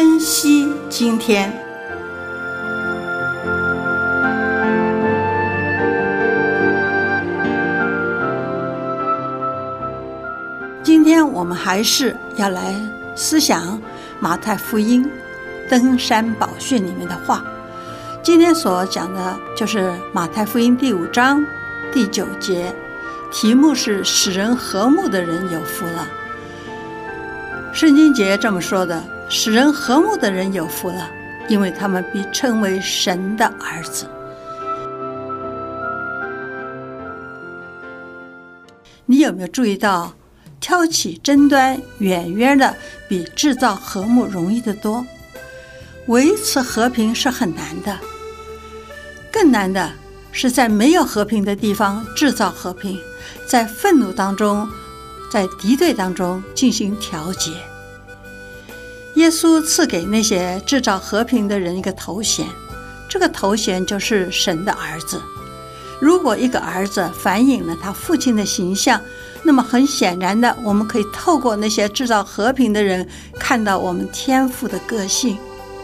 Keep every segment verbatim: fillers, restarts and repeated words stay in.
珍惜今天。今天我们还是要来思想马太福音登山宝训里面的话。今天所讲的就是马太福音第五章第九节，题目是使人和睦的人有福了。圣经节这么说的，使人和睦的人有福了，因为他们必称为神的儿子。你有没有注意到，挑起争端远远的比制造和睦容易得多？维持和平是很难的，更难的是在没有和平的地方制造和平，在愤怒当中，在敌对当中进行调节。耶稣赐给那些制造和平的人一个头衔，这个头衔就是神的儿子。如果一个儿子反映了他父亲的形象，那么很显然的，我们可以透过那些制造和平的人看到我们天父的个性。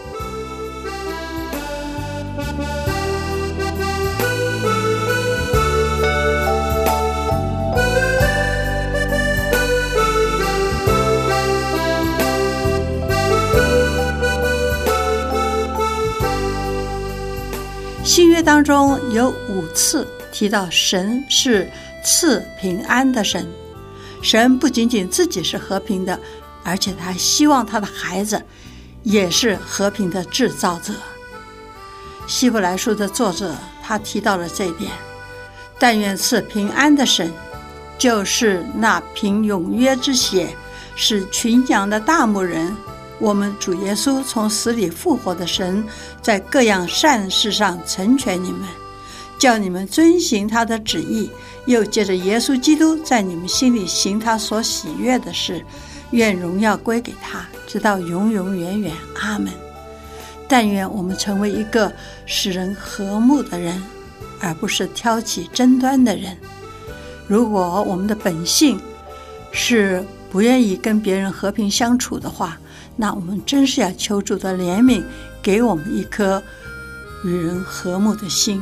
新约当中有五次提到神是赐平安的神，神不仅仅自己是和平的，而且他希望他的孩子也是和平的制造者。希伯来书的作者他提到了这一点，但愿赐平安的神，就是那凭永约之血使群羊的大牧人，我们主耶稣从死里复活的神，在各样善事上成全你们，叫你们遵行他的旨意，又借着耶稣基督在你们心里行他所喜悦的事，愿荣耀归给他，直到永永远远。阿们。但愿我们成为一个使人和睦的人，而不是挑起争端的人。如果我们的本性是不愿意跟别人和平相处的话，那我们真是要求主的怜悯，给我们一颗与人和睦的心。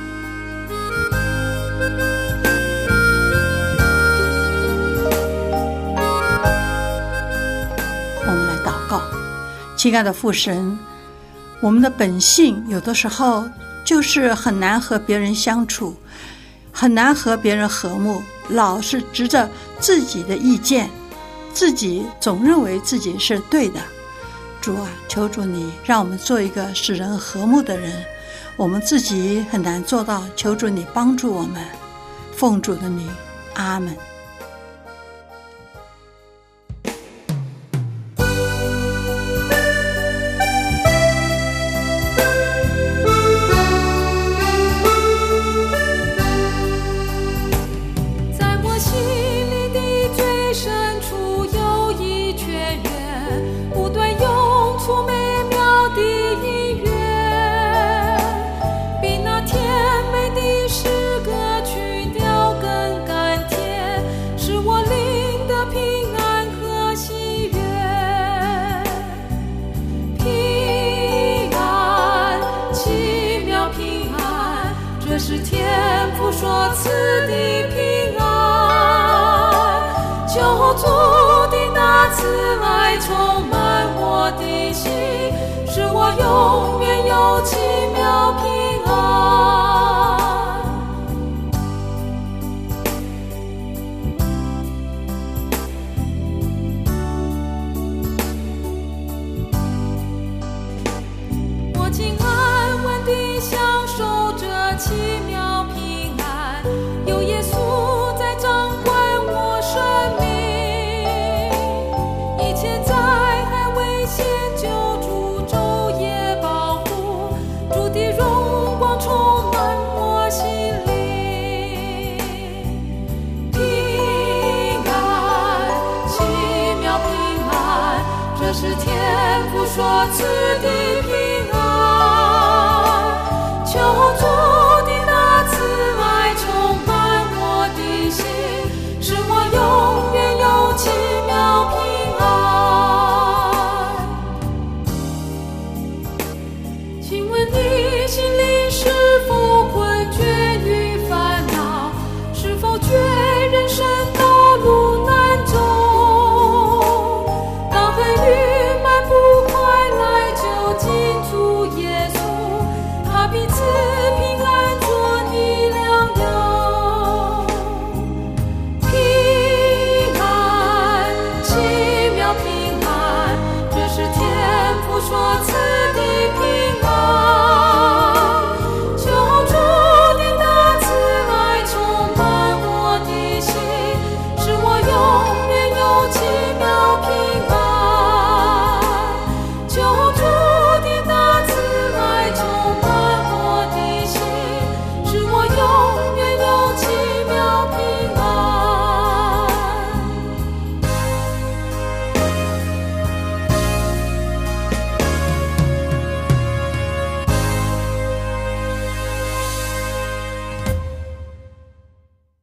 我们来祷告。亲爱的父神，我们的本性有的时候就是很难和别人相处，很难和别人和睦，老是执着自己的意见，自己总认为自己是对的。主啊，求主你让我们做一个使人和睦的人，我们自己很难做到，求主你帮助我们。奉主的名，阿们。 是天父所赐的平安，救主的大慈爱充满我的心，使我永远有奇妙平安。我竟安稳地享受这奇妙平安，有耶稣在掌管我生命，一切灾害危险救主昼夜保护，主的荣光充满我心里。平安，奇妙平安，这是天父所赐的平安，求主的大慈爱充满我的心，使我永远有奇妙平安。 心里是否困倦与烦恼？是否觉人生道路难走？当黑云漫不快来，就紧主耶稣，他必赐